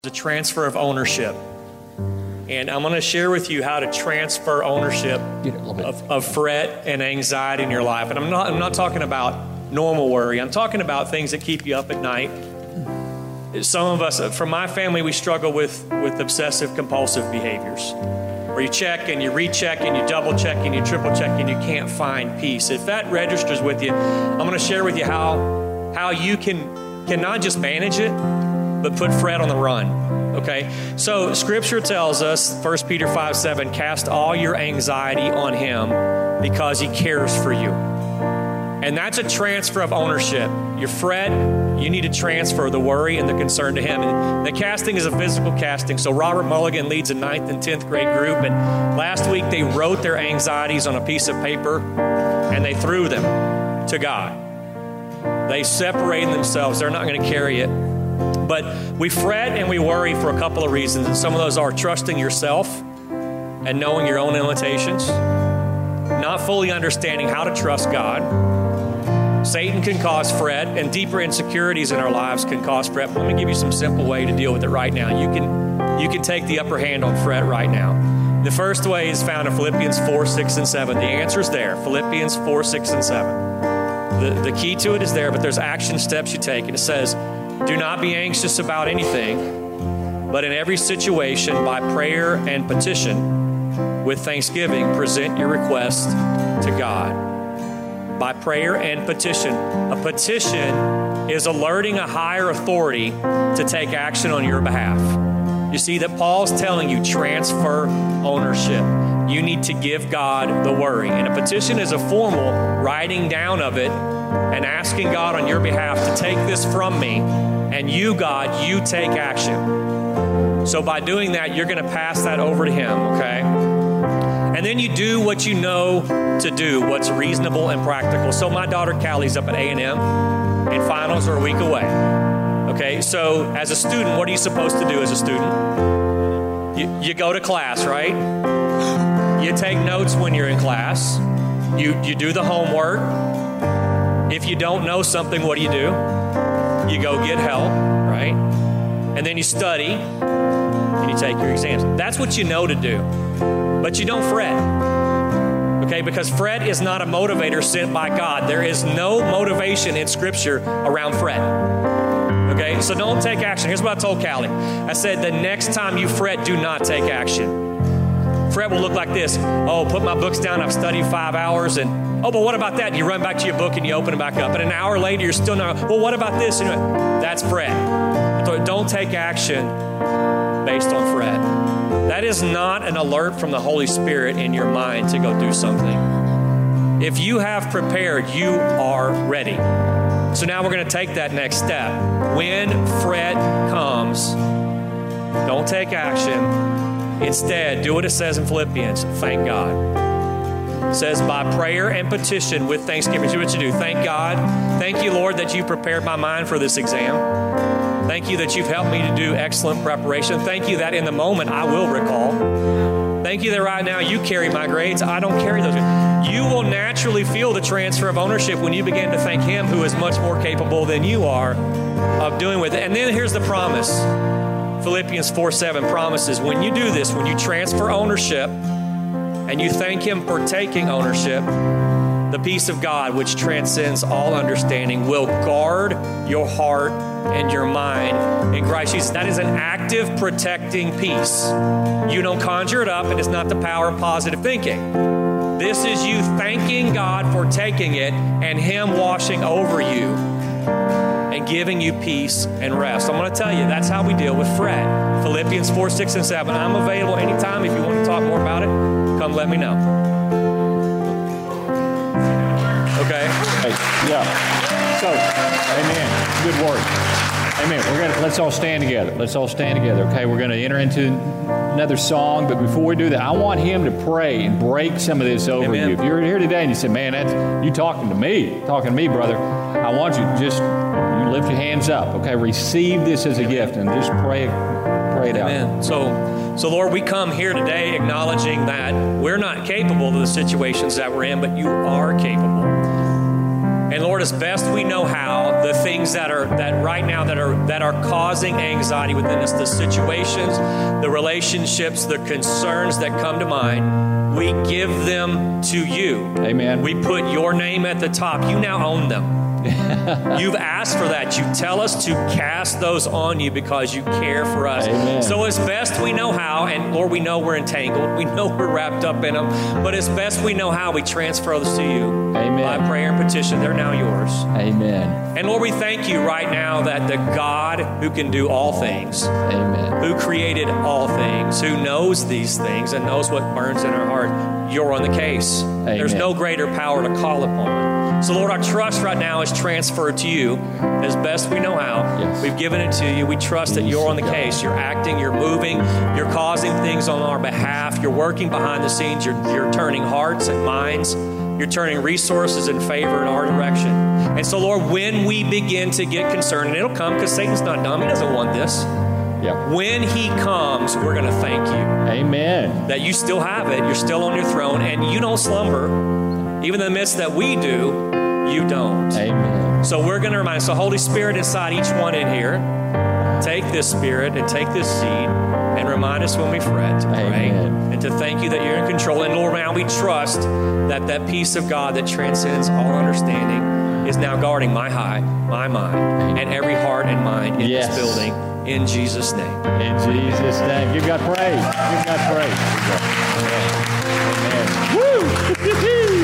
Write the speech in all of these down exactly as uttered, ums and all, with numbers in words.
the transfer of ownership. And I'm going to share with you how to transfer ownership of, of fret and anxiety in your life. And I'm not, I'm not talking about normal worry. I'm talking about things that keep you up at night. Some of us, from my family, we struggle with, with obsessive compulsive behaviors, where you check and you recheck and you double check and you triple check and you can't find peace. If that registers with you, I'm going to share with you how, how you can, can not just manage it, but put fret on the run. Okay, so Scripture tells us, First Peter five seven, cast all your anxiety on Him because He cares for you. And that's a transfer of ownership. Your fret, you need to transfer the worry and the concern to Him. And the casting is a physical casting. So Robert Mulligan leads a ninth and tenth grade group. And last week they wrote their anxieties on a piece of paper and they threw them to God. They separated themselves. They're not going to carry it. But we fret and we worry for a couple of reasons. And some of those are trusting yourself and knowing your own limitations, not fully understanding how to trust God. Satan can cause fret, and deeper insecurities in our lives can cause fret. But let me give you some simple way to deal with it right now. You can, you can take the upper hand on fret right now. The first way is found in Philippians four, six, and seven. The answer is there. Philippians four, six, and seven. The, the key to it is there, but there's action steps you take. And it says, do not be anxious about anything, but in every situation, by prayer and petition, with thanksgiving, present your request to God. By prayer and petition. A petition is alerting a higher authority to take action on your behalf. You see that Paul's telling you, transfer ownership. You need to give God the worry. And a petition is a formal writing down of it and asking God on your behalf to take this from me, and you, God, you take action. So by doing that, you're going to pass that over to Him, okay? And then you do what you know to do, what's reasonable and practical. So my daughter Callie's up at A and M, and finals are a week away. Okay, so as a student, what are you supposed to do as a student? You, you go to class, right? You take notes when you're in class. You, you do the homework. If you don't know something, what do you do? You go get help, right? And then you study, and you take your exams. That's what you know to do. But you don't fret, okay? Because fret is not a motivator sent by God. There is no motivation in Scripture around fret, okay? So don't take action. Here's what I told Callie. I said, the next time you fret, do not take action. Fret will look like this. Oh, put my books down. I've studied five hours, and oh, but what about that? And you run back to your book and you open it back up. And an hour later, you're still not, well, what about this? And that's fret. So don't take action based on fret. That is not an alert from the Holy Spirit in your mind to go do something. If you have prepared, you are ready. So now we're going to take that next step. When fret comes, don't take action. Instead, do what it says in Philippians. Thank God. It says, by prayer and petition with thanksgiving. Do what you do. Thank God. Thank you, Lord, that you prepared my mind for this exam. Thank you that you've helped me to do excellent preparation. Thank you that in the moment I will recall. Thank you that right now you carry my grades. I don't carry those. You will naturally feel the transfer of ownership when you begin to thank Him who is much more capable than you are of doing with it. And then here's the promise. Philippians four seven promises, when you do this, when you transfer ownership and you thank Him for taking ownership, the peace of God, which transcends all understanding, will guard your heart and your mind in Christ Jesus. That is an active, protecting peace. You don't conjure it up, and it's not the power of positive thinking. This is you thanking God for taking it and Him washing over you and giving you peace and rest. I'm going to tell you, that's how we deal with fret. Philippians four, six, and seven. I'm available anytime. If you want to talk more about it, come let me know. Okay? Hey, yeah. So, amen. Good word. Amen. We're gonna let's all stand together. Let's all stand together. Okay, we're going to enter into another song, but before we do that, I want him to pray and break some of this over Amen. you. If you're here today and you say, "Man, that's you talking to me, talking to me, brother," I want you to just you lift your hands up. Okay, receive this as a Amen. gift and just pray, pray it Amen. out. So, so Lord, we come here today acknowledging that we're not capable of the situations that we're in, but you are capable. And Lord, as best we know how, the things that are that right now that are that are causing anxiety within us, the situations, the relationships, the concerns that come to mind, we give them to you. Amen. We put your name at the top. You now own them. You've asked for that. You tell us to cast those on you because you care for us. Amen. So as best we know how, and Lord, we know we're entangled. We know we're wrapped up in them. But as best we know how, we transfer those to you. Amen. By prayer and petition. They're now yours. Amen. And Lord, we thank you right now that the God who can do all things, Amen, who created all things, who knows these things and knows what burns in our heart, you're on the case. Amen. There's no greater power to call upon. So, Lord, our trust right now is transferred to you as best we know how. Yes. We've given it to you. We trust that you're on the case. You're acting, you're moving, you're causing things on our behalf. You're working behind the scenes. You're, you're turning hearts and minds. You're turning resources in favor in our direction. And so, Lord, when we begin to get concerned, and it'll come because Satan's not dumb. He doesn't want this. Yep. When he comes, we're going to thank you. Amen. That you still have it. You're still on your throne, and you don't slumber. Even in the midst that we do, you don't. Amen. So we're going to remind, so Holy Spirit inside each one in here, take this spirit and take this seed and remind us when we fret to pray and to thank you that you're in control. And Lord, now we trust that that peace of God that transcends all understanding is now guarding my heart, my mind, and every heart and mind in yes. this building. In Jesus' name. In Jesus' name. Give God praise. Give God praise. Amen. Woo!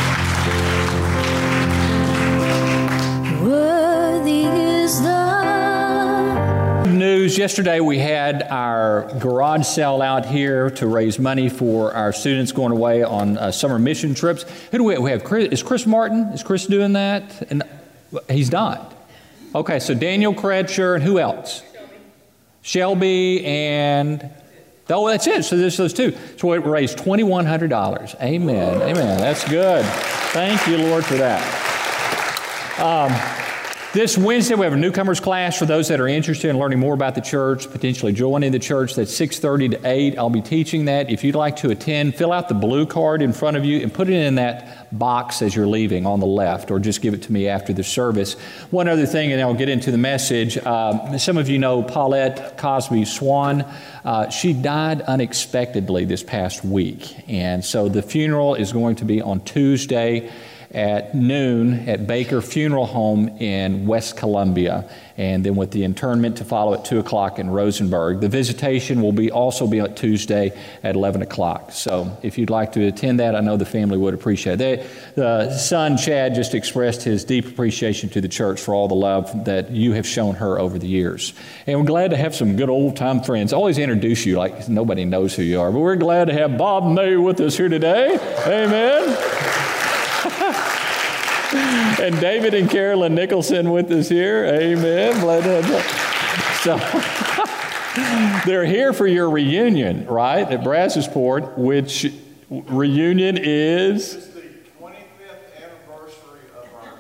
Worthy is the news. Yesterday we had our garage sale out here to raise money for our students going away on uh, summer mission trips. Who do we have? We have Chris, is Chris Martin? Is Chris doing that? And he's not. Okay, so Daniel Kretcher and who else? Shelby and, oh, that's it. So there's those two. So we raised twenty-one hundred dollars. Amen. Amen. That's good. Thank you, Lord, for that. Um, this Wednesday, we have a newcomers class for those that are interested in learning more about the church, potentially joining the church. That's six thirty to eight. I'll be teaching that. If you'd like to attend, fill out the blue card in front of you and put it in that box as you're leaving on the left, or just give it to me after the service. One other thing, and then I'll get into the message. Um, some of you know Paulette Cosby Swan. Uh, she died unexpectedly this past week, and so the funeral is going to be on Tuesday at noon at Baker Funeral Home in West Columbia, and then with the interment to follow at two o'clock in Rosenberg. The visitation will be also be on Tuesday at eleven o'clock. So if you'd like to attend that, I know the family would appreciate it. The son, Chad, just expressed his deep appreciation to the church for all the love that you have shown her over the years. And we're glad to have some good old-time friends. I always introduce you like nobody knows who you are, but we're glad to have Bob May with us here today. Amen. And David and Carolyn Nicholson with us here. Amen. Glad to have so they're here for your reunion, right, at Brazosport, which reunion is? It's the twenty-fifth anniversary of our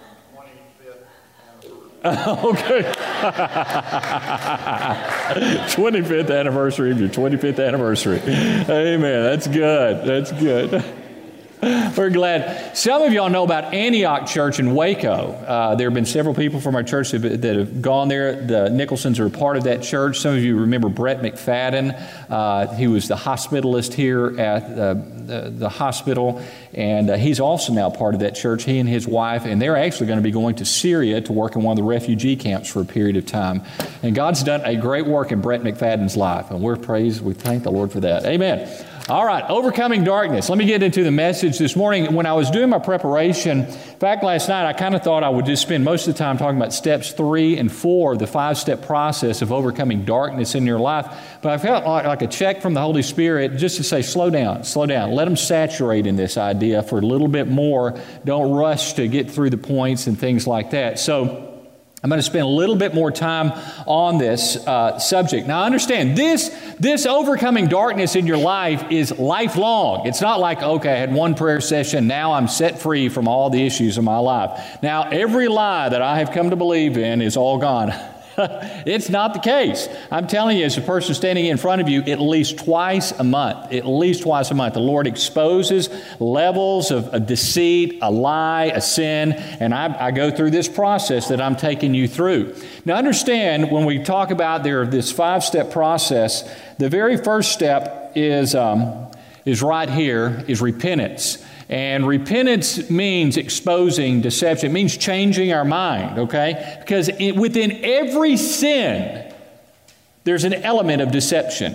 twenty-fifth anniversary. Okay. twenty-fifth anniversary of your twenty-fifth anniversary. Amen. That's good. That's good. We're glad. Some of y'all know about Antioch Church in Waco. Uh, there have been several people from our church that have, that have gone there. The Nicholsons are a part of that church. Some of you remember Brett McFadden. Uh, he was the hospitalist here at uh, the, the hospital, and uh, he's also now part of that church, he and his wife, and they're actually going to be going to Syria to work in one of the refugee camps for a period of time. And God's done a great work in Brett McFadden's life, and we're praised. We thank the Lord for that. Amen. All right, overcoming darkness. Let me get into the message this morning. When I was doing my preparation, in fact, last night, I kind of thought I would just spend most of the time talking about steps three and four, the five-step process of overcoming darkness in your life. But I felt like, like a check from the Holy Spirit just to say, slow down, slow down. Let them saturate in this idea for a little bit more. Don't rush to get through the points and things like that. So I'm going to spend a little bit more time on this uh, subject. Now, understand, this, this overcoming darkness in your life is lifelong. It's not like, okay, I had one prayer session, now I'm set free from all the issues of my life. Now, every lie that I have come to believe in is all gone. It's not the case. I'm telling you, as a person standing in front of you, at least twice a month, at least twice a month, the Lord exposes levels of a deceit, a lie, a sin, and I, I go through this process that I'm taking you through. Now understand, when we talk about there this five-step process, the very first step is, um, is right here, is repentance. And repentance means exposing deception. It means changing our mind, okay? Because it, within every sin, there's an element of deception.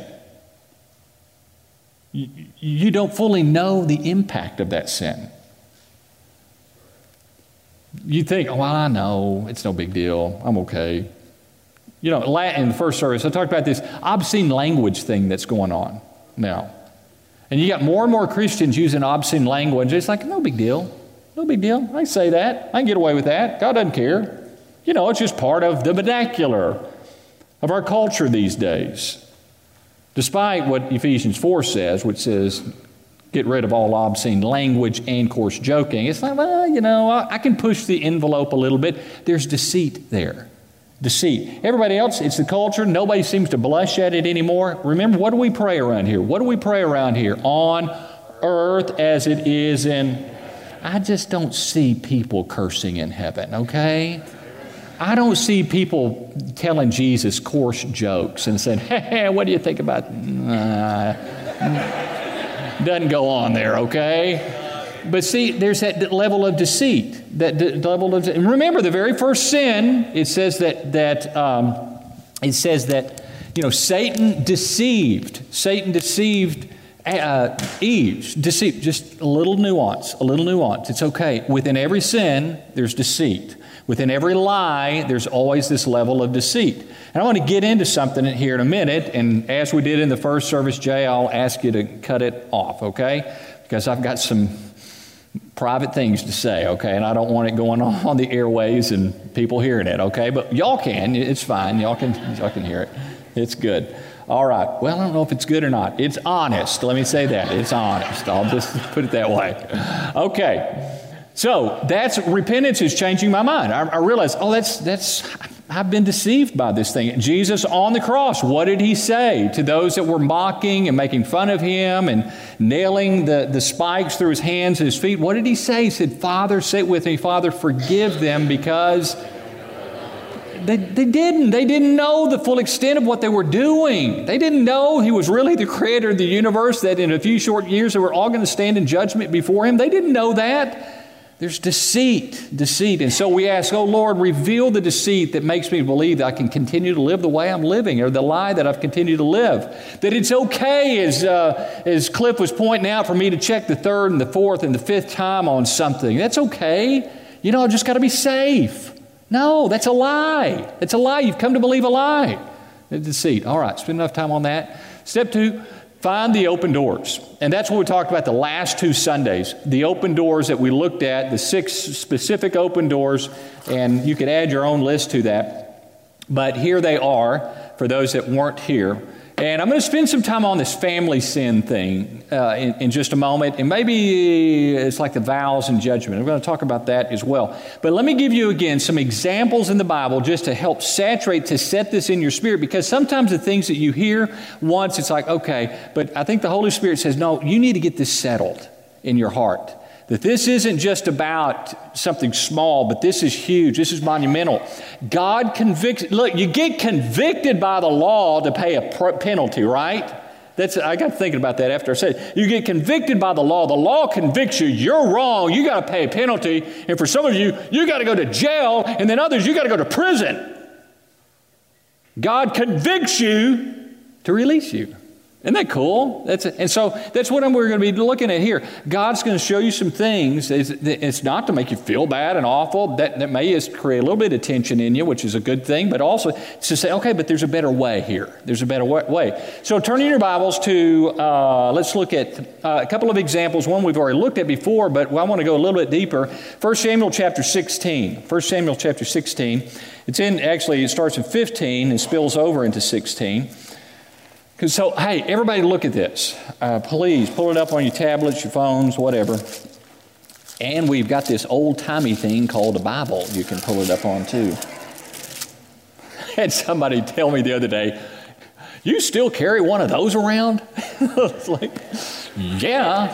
You, you don't fully know the impact of that sin. You think, oh, well, I know. It's no big deal. I'm okay. You know, in the first service, I talked about this obscene language thing that's going on now. And you got more and more Christians using obscene language. It's like, no big deal. No big deal. I say that. I can get away with that. God doesn't care. You know, it's just part of the vernacular of our culture these days. Despite what Ephesians four says, which says, get rid of all obscene language and coarse joking. It's like, well, you know, I, I can push the envelope a little bit. There's deceit there. Deceit. Everybody else, it's the culture. Nobody seems to blush at it anymore. Remember, what do we pray around here? What do we pray around here? On earth as it is in... I just don't see people cursing in heaven, okay? I don't see people telling Jesus coarse jokes and saying, hey, what do you think about... Uh, doesn't go on there, okay? But see, there's that level of deceit. That d- level of, and remember, the very first sin, it says that that um, it says that you know Satan deceived. Satan deceived uh, Eve. Deceived. Just a little nuance. A little nuance. It's okay. Within every sin, there's deceit. Within every lie, there's always this level of deceit. And I want to get into something here in a minute. And as we did in the first service, Jay, I'll ask you to cut it off, okay? Because I've got some private things to say, okay? And I don't want it going on on the airways and people hearing it, okay? But y'all can. It's fine. Y'all can, y'all can hear it. It's good. All right. Well, I don't know if it's good or not. It's honest. Let me say that. It's honest. I'll just put it that way. Okay. So that's repentance is changing my mind. I, I realize, oh, that's that's I've been deceived by this thing. Jesus on the cross, what did he say to those that were mocking and making fun of him and nailing the, the spikes through his hands and his feet? What did he say? He said, Father, say it with me, Father, forgive them, because they, they didn't. They didn't know the full extent of what they were doing. They didn't know he was really the creator of the universe, that in a few short years they were all going to stand in judgment before him. They didn't know that. There's deceit, deceit. And so we ask, oh, Lord, reveal the deceit that makes me believe that I can continue to live the way I'm living, or the lie that I've continued to live. That it's okay, as, uh, as Cliff was pointing out, for me to check the third and the fourth and the fifth time on something. That's okay. You know, I've just got to be safe. No, that's a lie. It's a lie. You've come to believe a lie. It's deceit. All right, spend enough time on that. Step two. Find the open doors. And that's what we talked about the last two Sundays. The open doors that we looked at, the six specific open doors, and you could add your own list to that. But here they are for those that weren't here. And I'm going to spend some time on this family sin thing uh, in, in just a moment. And maybe it's like the vows and judgment. I'm going to talk about that as well. But let me give you again some examples in the Bible just to help saturate, to set this in your spirit. Because sometimes the things that you hear once, it's like, okay. But I think the Holy Spirit says, no, you need to get this settled in your heart. That this isn't just about something small, but this is huge. This is monumental. God convicts. Look, you get convicted by the law to pay a penalty, right? That's I got thinking about that after I said it. You get convicted by the law. The law convicts you. You're wrong. You got to pay a penalty. And for some of you, you got to go to jail. And then others, you got to go to prison. God convicts you to release you. Isn't that cool? That's a, and so that's what we're going to be looking at here. God's going to show you some things. It's, it's not to make you feel bad and awful. That, that may just create a little bit of tension in you, which is a good thing, but also to say, okay, but there's a better way here. There's a better way. So turn in your Bibles to, uh, let's look at uh, a couple of examples. One we've already looked at before, but I want to go a little bit deeper. First Samuel chapter sixteen. First Samuel chapter sixteen. It's in, actually, it starts in fifteen and spills over into sixteen. Because so, hey, everybody look at this. Uh, please pull it up on your tablets, your phones, whatever. And we've got this old-timey thing called a Bible you can pull it up on too. had somebody tell me the other day, you still carry one of those around? It's like, yeah.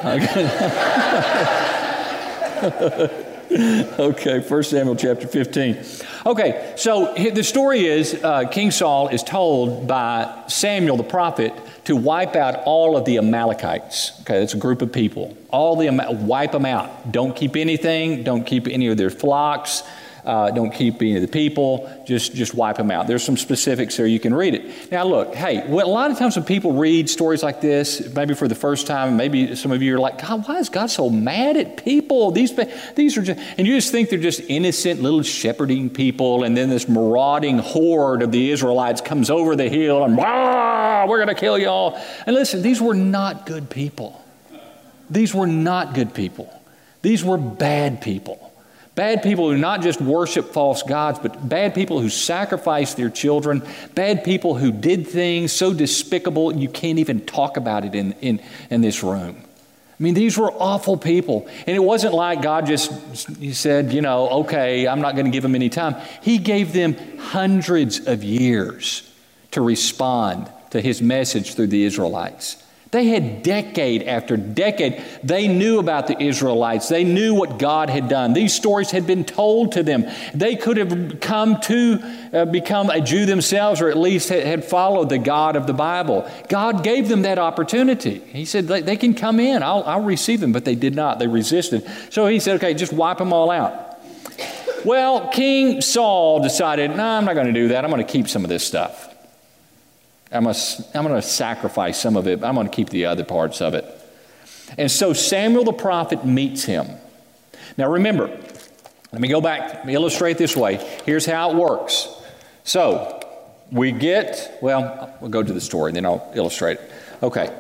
Okay, First Samuel chapter fifteen. Okay, so the story is uh, King Saul is told by Samuel the prophet to wipe out all of the Amalekites. Okay, that's a group of people. All the wipe them out. Don't keep anything. Don't keep any of their flocks. Uh, don't keep any of the people. Just just wipe them out. There's some specifics there. You can read it. Now look, hey, well, a lot of times when people read stories like this, maybe for the first time, maybe some of you are like, God, why is God so mad at people? These these are just, and you just think they're just innocent little shepherding people, and then this marauding horde of the Israelites comes over the hill and, ah, we're going to kill y'all. And listen, these were not good people. These were not good people. These were bad people. Bad people who not just worship false gods, but bad people who sacrifice their children, bad people who did things so despicable you can't even talk about it in, in, in this room. I mean, these were awful people. And it wasn't like God just he said, you know, okay, I'm not going to give them any time. He gave them hundreds of years to respond to his message through the Israelites. They had decade after decade. They knew about the Israelites. They knew what God had done. These stories had been told to them. They could have come to uh, become a Jew themselves, or at least had followed the God of the Bible. God gave them that opportunity. He said, they, they can come in. I'll, I'll receive them. But they did not. They resisted. So he said, okay, just wipe them all out. Well, King Saul decided, no, I'm not going to do that. I'm going to keep some of this stuff. I'm going to, I'm going to sacrifice some of it, but I'm going to keep the other parts of it. And so Samuel the prophet meets him. Now remember, let me go back and illustrate this way. Here's how it works. So we get, well, we'll go to the story and then I'll illustrate it. Okay.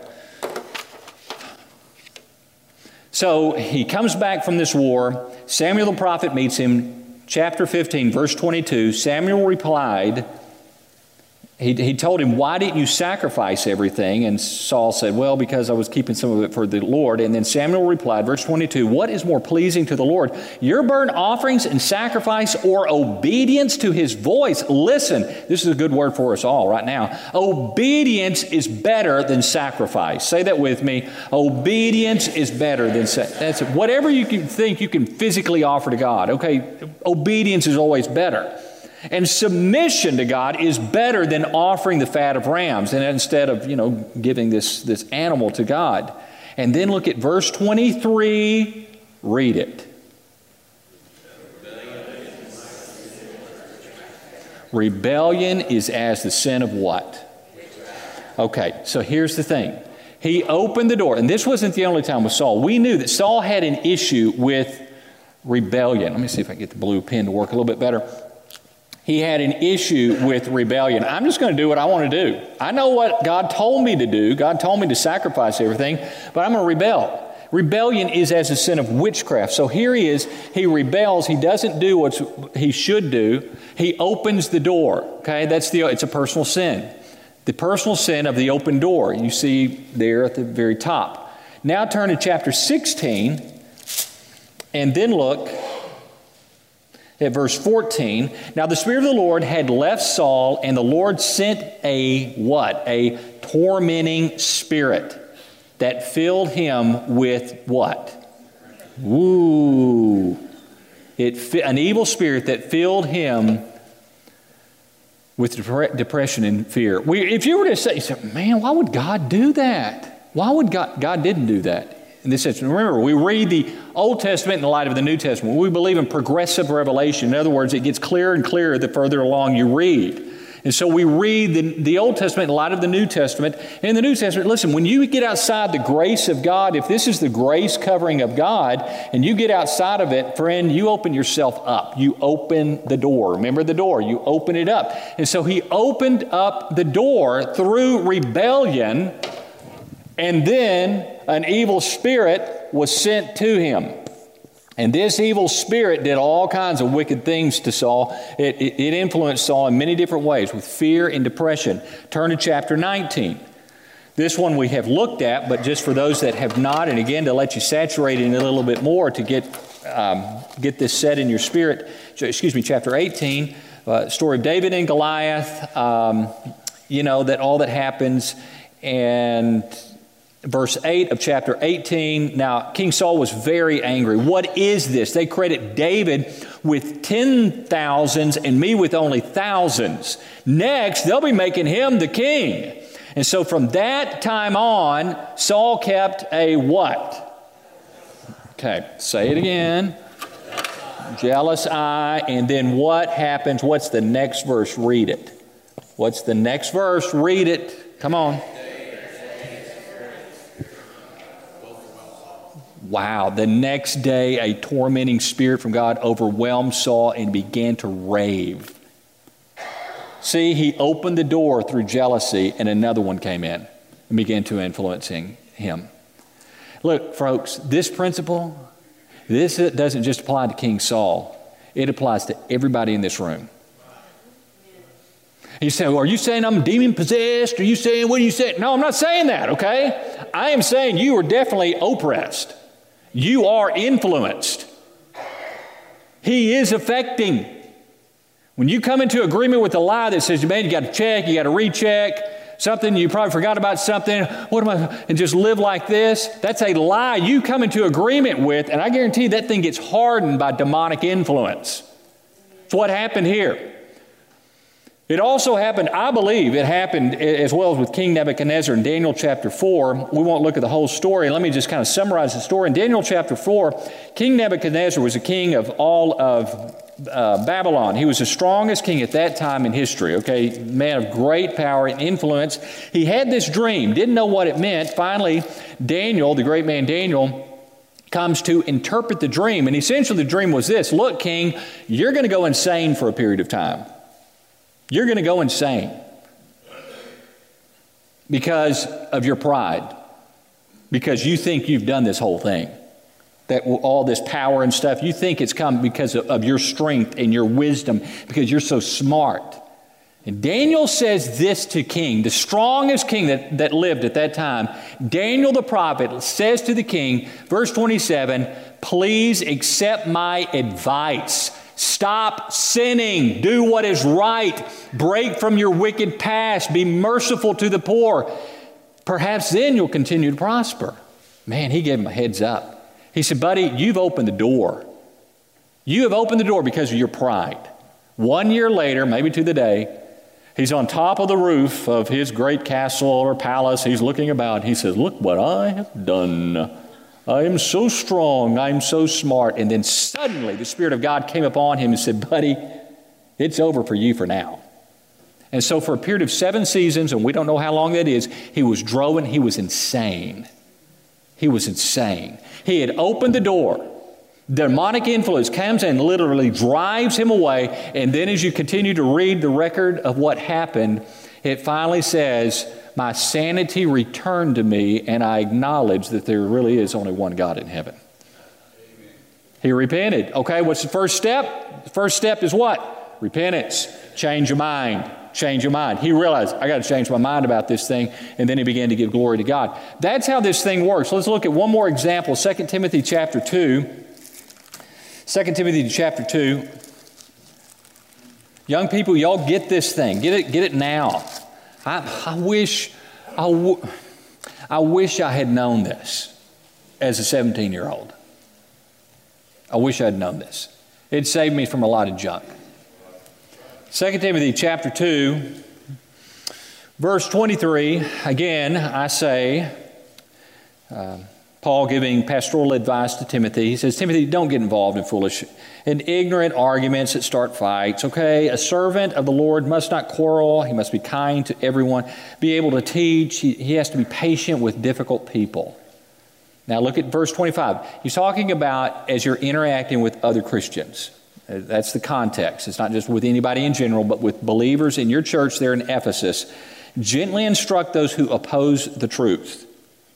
So he comes back from this war. Samuel the prophet meets him. Chapter fifteen, verse twenty-two, Samuel replied, He, he told him, why didn't you sacrifice everything? And Saul said, well, because I was keeping some of it for the Lord. And then Samuel replied, verse twenty-two, what is more pleasing to the Lord, your burnt offerings and sacrifice, or obedience to his voice? Listen, this is a good word for us all right now. Obedience is better than sacrifice. Say that with me. Obedience is better than sacrifice. That's whatever you can think you can physically offer to God. Okay, obedience is always better. And submission to God is better than offering the fat of rams, and instead of, you know, giving this, this animal to God. And then look at verse twenty-three. Read it. Rebellion is as the sin of what? Okay, so here's the thing. He opened the door, and this wasn't the only time with Saul. We knew that Saul had an issue with rebellion. Let me see if I can get the blue pen to work a little bit better. He had an issue with rebellion. I'm just going to do what I want to do. I know what God told me to do. God told me to sacrifice everything, but I'm going to rebel. Rebellion is as a sin of witchcraft. So here he is. He rebels. He doesn't do what he should do. He opens the door. Okay, that's the. It's a personal sin. The personal sin of the open door. You see there at the very top. Now turn to chapter sixteen, and then look at verse fourteen. Now the Spirit of the Lord had left Saul, and the Lord sent a what? A tormenting spirit that filled him with what? Ooh. It, an evil spirit that filled him with depression and fear. We, if you were to say, man, why would God do that? Why would God? God didn't do that. In this sense, remember, we read the Old Testament in the light of the New Testament. We believe in progressive revelation. In other words, it gets clearer and clearer the further along you read. And so we read the, the Old Testament in the light of the New Testament. And in the New Testament, listen, when you get outside the grace of God, if this is the grace covering of God, and you get outside of it, friend, you open yourself up. You open the door. Remember the door. You open it up. And so he opened up the door through rebellion, and then an evil spirit was sent to him. And this evil spirit did all kinds of wicked things to Saul. It, it, it influenced Saul in many different ways with fear and depression. Turn to chapter nineteen. This one we have looked at, but just for those that have not, and again to let you saturate in it a little bit more to get um, get this set in your spirit. Excuse me, chapter eighteen. uh, story of David and Goliath, um, you know, that all that happens. And verse eight of chapter eighteen, now King Saul was very angry. What is this? They credit David with ten thousands and me with only thousands. Next, they'll be making him the king. And so from that time on, Saul kept a what? Okay, say it again. Jealous eye. And then what happens? What's the next verse? Read it. What's the next verse? Read it. Come on. Wow. The next day, a tormenting spirit from God overwhelmed Saul and began to rave. See, he opened the door through jealousy, and another one came in and began to influencing him. Look, folks, this principle, this doesn't just apply to King Saul. It applies to everybody in this room. You say, well, are you saying I'm demon possessed? Are you saying, what are you saying? No, I'm not saying that, okay? I am saying you are definitely oppressed. You are influenced. He is affecting. When you come into agreement with a lie that says, man, you got to check, you got to recheck, something, you probably forgot about something, what am I, and just live like this, that's a lie you come into agreement with, and I guarantee that thing gets hardened by demonic influence. It's what happened here. It also happened, I believe it happened as well as with King Nebuchadnezzar in Daniel chapter four. We won't look at the whole story. Let me just kind of summarize the story. In Daniel chapter four, King Nebuchadnezzar was a king of all of uh, Babylon. He was the strongest king at that time in history, okay? Man of great power and influence. He had this dream, didn't know what it meant. Finally, Daniel, the great man Daniel, comes to interpret the dream. And essentially the dream was this: look, king, you're going to go insane for a period of time. You're going to go insane because of your pride, because you think you've done this whole thing, that all this power and stuff, you think it's come because of, of your strength and your wisdom, because you're so smart. And Daniel says this to king, the strongest king that, that lived at that time. Daniel the prophet says to the king, verse twenty-seven, please accept my advice. Stop sinning. Do what is right. Break from your wicked past. Be merciful to the poor. Perhaps then you'll continue to prosper. Man, he gave him a heads up. He said, buddy, you've opened the door. You have opened the door because of your pride. One year later, maybe to the day, he's on top of the roof of his great castle or palace. He's looking about. He says, look what I have done. I am so strong, I'm so smart. And then suddenly the Spirit of God came upon him and said, buddy, it's over for you for now. And so for a period of seven seasons, and we don't know how long that is, he was drove, he was insane. He was insane. He had opened the door. Demonic influence comes and literally drives him away. And then as you continue to read the record of what happened, it finally says, my sanity returned to me, and I acknowledge that there really is only one God in heaven. Amen. He repented. Okay, what's the first step? The first step is what? Repentance. Change your mind. Change your mind. He realized, I got to change my mind about this thing, and then he began to give glory to God. That's how this thing works. Let's look at one more example, Second Timothy chapter two. Second Timothy chapter two. Young people, y'all get this thing. Get it, get it now. I, I wish I, w- I wish I had known this as a seventeen-year-old. I wish I had known this. It saved me from a lot of junk. Second Timothy chapter two, verse twenty-three. Again, I say, uh, Paul giving pastoral advice to Timothy. He says, Timothy, don't get involved in foolish and ignorant arguments that start fights, okay? A servant of the Lord must not quarrel. He must be kind to everyone, be able to teach. He, he has to be patient with difficult people. Now look at verse twenty-five. He's talking about as you're interacting with other Christians. That's the context. It's not just with anybody in general, but with believers in your church there in Ephesus. Gently instruct those who oppose the truth.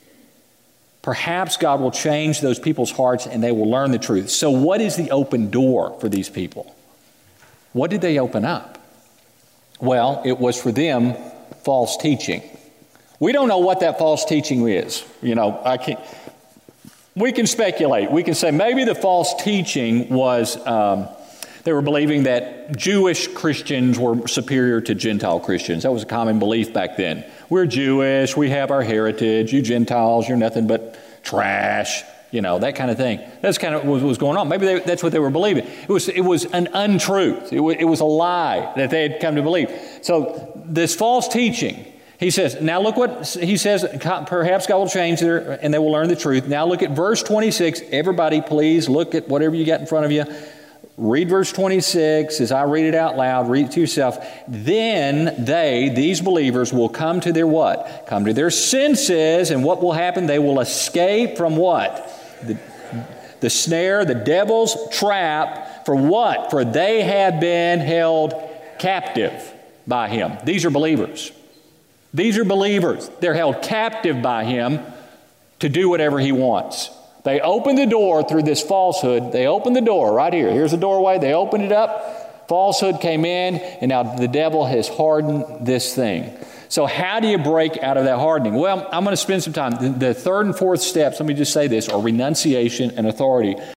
Perhaps God will change those people's hearts and they will learn the truth. So what is the open door for these people? What did they open up? Well, it was for them false teaching. We don't know what that false teaching is. You know, I can't. We can speculate. We can say maybe the false teaching was um, They were believing that Jewish Christians were superior to Gentile Christians. That was a common belief back then. We're Jewish, we have our heritage, you Gentiles, you're nothing but trash, you know, that kind of thing. That's kind of what was going on. Maybe they, that's what they were believing. It was, it was an untruth. It was, it was a lie that they had come to believe. So this false teaching, he says, now look what he says, perhaps God will change their, and they will learn the truth. Now look at verse twenty-six. Everybody, please look at whatever you got in front of you. Read verse twenty-six as I read it out loud. Read it to yourself. Then they, these believers, will come to their what? Come to their senses, and what will happen? They will escape from what? The, the snare, the devil's trap. For what? For they have been held captive by him. These are believers. These are believers. They're held captive by him to do whatever he wants. They opened the door through this falsehood. They opened the door right here. Here's the doorway. They opened it up. Falsehood came in, and now the devil has hardened this thing. So how do you break out of that hardening? Well, I'm going to spend some time. The, the third and fourth steps, let me just say this, are renunciation and authority.